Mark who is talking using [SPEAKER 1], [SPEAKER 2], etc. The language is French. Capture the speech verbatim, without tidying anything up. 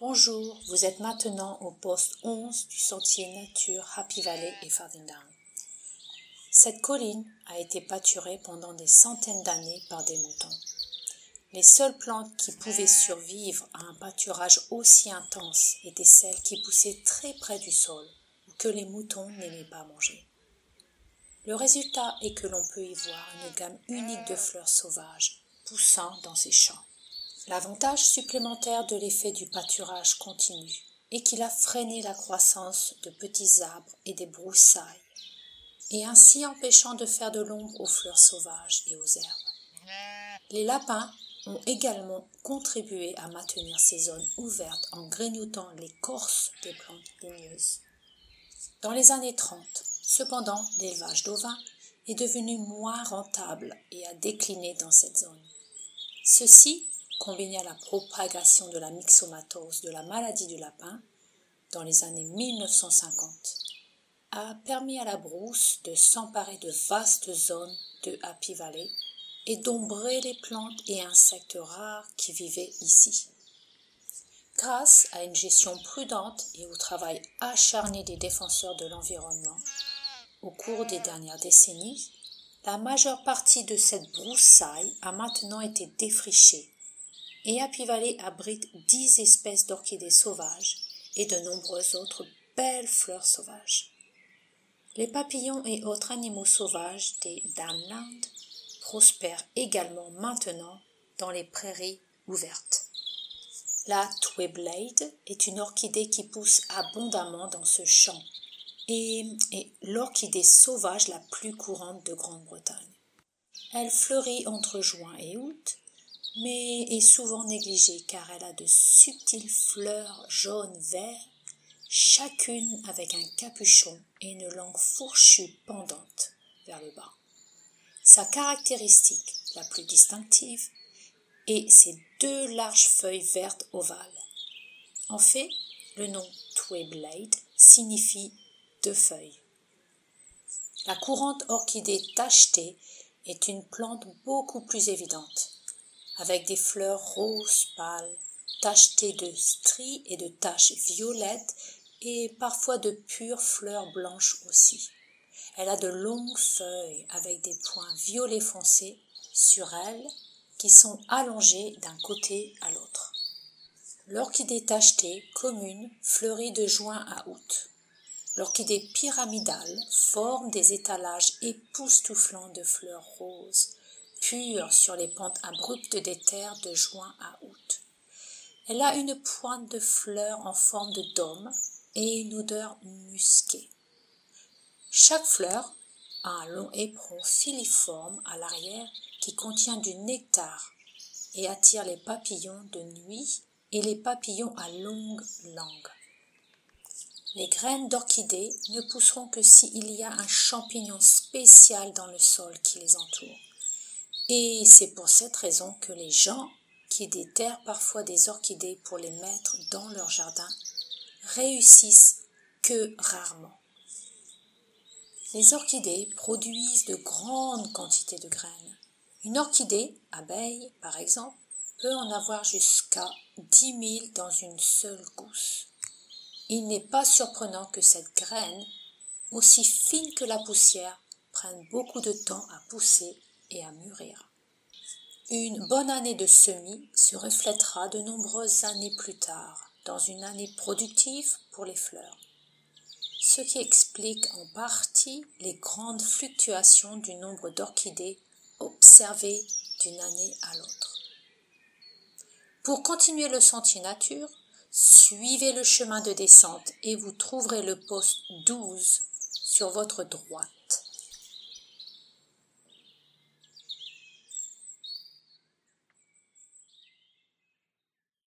[SPEAKER 1] Bonjour, vous êtes maintenant au poste onze du sentier nature Happy Valley et Farthing Down. Cette colline a été pâturée pendant des centaines d'années par des moutons. Les seules plantes qui pouvaient survivre à un pâturage aussi intense étaient celles qui poussaient très près du sol ou que les moutons n'aimaient pas manger. Le résultat est que l'on peut y voir une gamme unique de fleurs sauvages poussant dans ces champs. L'avantage supplémentaire de l'effet du pâturage continu est qu'il a freiné la croissance de petits arbres et des broussailles, et ainsi empêchant de faire de l'ombre aux fleurs sauvages et aux herbes. Les lapins ont également contribué à maintenir ces zones ouvertes en grignotant l'écorce des plantes ligneuses. Dans les années trente, cependant, l'élevage d'ovins est devenu moins rentable et a décliné dans cette zone. Ceci, combiné à la propagation de la myxomatose de la maladie du lapin dans les années mille neuf cent cinquante, a permis à la brousse de s'emparer de vastes zones de Happy Valley et d'ombrer les plantes et insectes rares qui vivaient ici. Grâce à une gestion prudente et au travail acharné des défenseurs de l'environnement, au cours des dernières décennies, la majeure partie de cette broussaille a maintenant été défrichée et Happy Valley abrite dix espèces d'orchidées sauvages et de nombreuses autres belles fleurs sauvages. Les papillons et autres animaux sauvages des Downland prospèrent également maintenant dans les prairies ouvertes. La Twayblade est une orchidée qui pousse abondamment dans ce champ et est l'orchidée sauvage la plus courante de Grande-Bretagne. Elle fleurit entre juin et août, mais est souvent négligée car elle a de subtiles fleurs jaune-vert, chacune avec un capuchon et une langue fourchue pendante vers le bas. Sa caractéristique la plus distinctive est ses deux larges feuilles vertes ovales. En fait, le nom Twayblade signifie deux feuilles. La courante orchidée tachetée est une plante beaucoup plus évidente, avec des fleurs roses pâles, tachetées de stries et de taches violettes et parfois de pures fleurs blanches aussi. Elle a de longues feuilles avec des points violets foncés sur elles qui sont allongées d'un côté à l'autre. L'orchidée tachetée commune fleurit de juin à août. L'orchidée pyramidale forme des étalages époustouflants de fleurs roses, pure sur les pentes abruptes des terres de juin à août. Elle a une pointe de fleurs en forme de dôme et une odeur musquée. Chaque fleur a un long éperon filiforme à l'arrière qui contient du nectar et attire les papillons de nuit et les papillons à longue langue. Les graines d'orchidées ne pousseront que s'il y a un champignon spécial dans le sol qui les entoure. Et c'est pour cette raison que les gens, qui déterrent parfois des orchidées pour les mettre dans leur jardin, réussissent que rarement. Les orchidées produisent de grandes quantités de graines. Une orchidée, abeille par exemple, peut en avoir jusqu'à dix mille dans une seule gousse. Il n'est pas surprenant que cette graine, aussi fine que la poussière, prenne beaucoup de temps à pousser et à mûrir. Une bonne année de semis se reflètera de nombreuses années plus tard dans une année productive pour les fleurs, ce qui explique en partie les grandes fluctuations du nombre d'orchidées observées d'une année à l'autre. Pour continuer le sentier nature, suivez le chemin de descente et vous trouverez le poste douze sur votre droite.